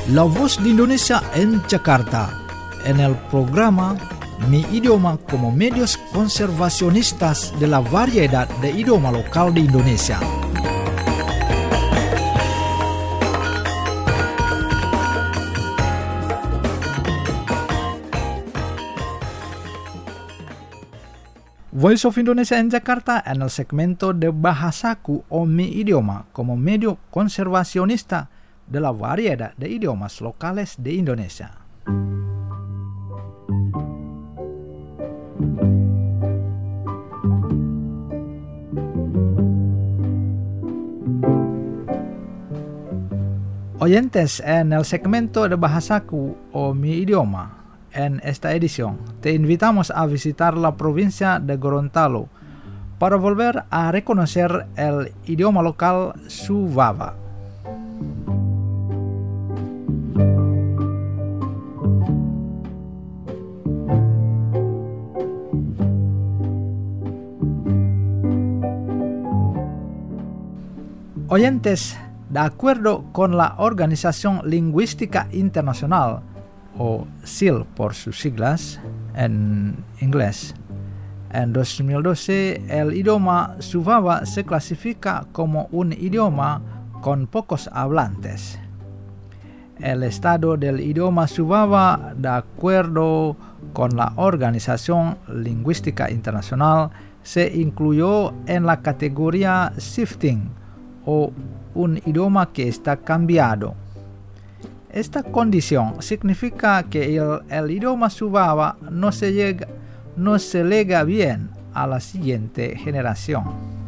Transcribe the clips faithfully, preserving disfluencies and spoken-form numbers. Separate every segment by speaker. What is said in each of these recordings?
Speaker 1: La Voz de Indonesia en Jakarta, en el programa Mi Idioma como medios conservacionistas de la variedad de idioma local de Indonesia. Voice of Indonesia en Jakarta en el segmento de Bahasaku o Mi Idioma como medio conservacionista de la variedad de idiomas locales de Indonesia. Oyentes, en el segmento de Bahasaku o Mi Idioma, en esta edición, te invitamos a visitar la provincia de Gorontalo para volver a reconocer el idioma local Subaba. Oyentes, de acuerdo con la Organización Lingüística Internacional, o S I L por sus siglas en inglés, en dos mil doce el idioma Subaba se clasifica como un idioma con pocos hablantes. El estado del idioma Subaba, de acuerdo con la Organización Lingüística Internacional, se incluyó en la categoría shifting, o un idioma que está cambiado. Esta condición significa que el, el idioma Subaba no se, llega, no se lega bien a la siguiente generación.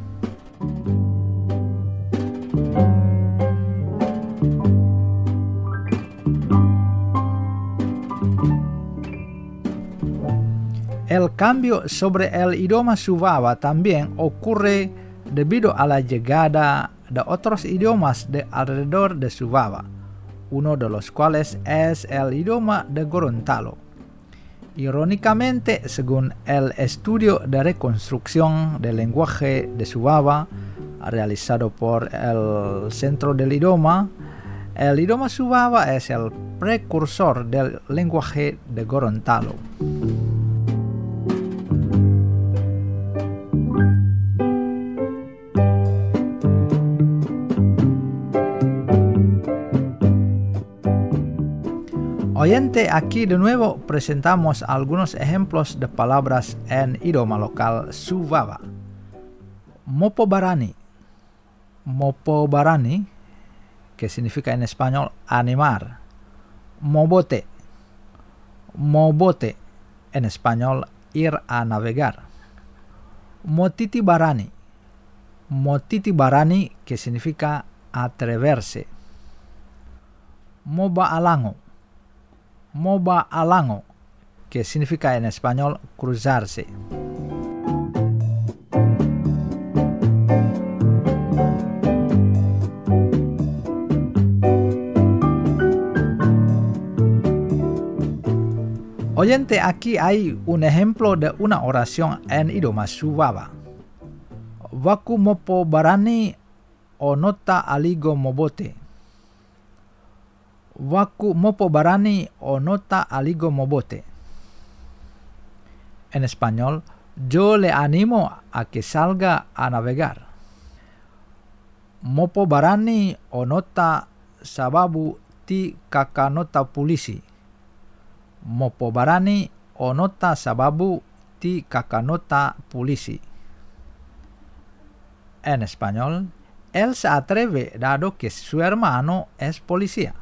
Speaker 1: El cambio sobre el idioma Subaba también ocurre debido a la llegada de otros idiomas de alrededor de Subaba, uno de los cuales es el idioma de Gorontalo. Irónicamente, según el estudio de reconstrucción del lenguaje de Subaba realizado por el Centro del Idioma, el idioma Subaba es el precursor del lenguaje de Gorontalo. Oyente, aquí de nuevo presentamos algunos ejemplos de palabras en idioma local Subaba. Mopo barani. Mopo barani, que significa en español animar. Mobote. Mobote, en español ir a navegar. Motiti barani. Motiti barani, que significa atreverse. Moba alango. Moba alango, que significa en español cruzarse. Oyente, aquí hay un ejemplo de una oración en idioma Subaba. Waku mopo barani onota aligo mobote. Waku mopo barani onota aligo mobote. En español, yo le animo a que salga a navegar. Mopo barani onota sababu ti kakanota pulisi. Mopo barani onota sababu ti kakanota pulisi. En español, él se atreve dado que su hermano es policía.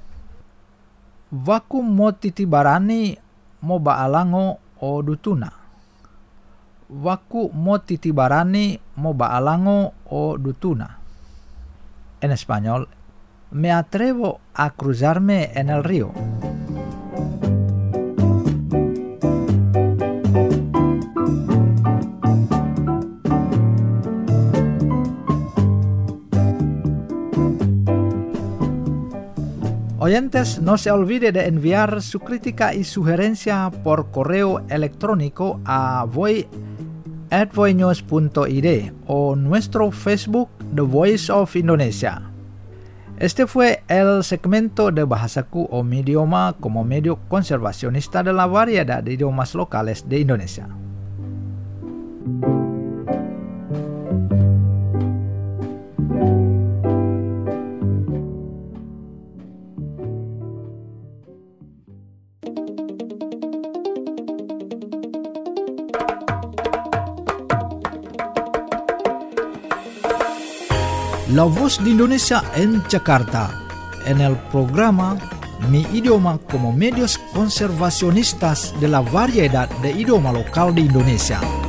Speaker 1: Waku motiti barani moba alango o dutuna. Waku motiti barani moba alango o dutuna. En español, me atrevo a cruzarme en el río. Oyentes, no se olvide de enviar su crítica y sugerencia por correo electrónico a voi at voinews punto id o nuestro Facebook The Voice of Indonesia. Este fue el segmento de Bahasaku o mi idioma como medio conservacionista de la variedad de idiomas locales de Indonesia. La Voz de Indonesia en Jakarta, en el programa Mi Idioma como Medios Conservacionistas de la Variedad de Idioma Local de Indonesia.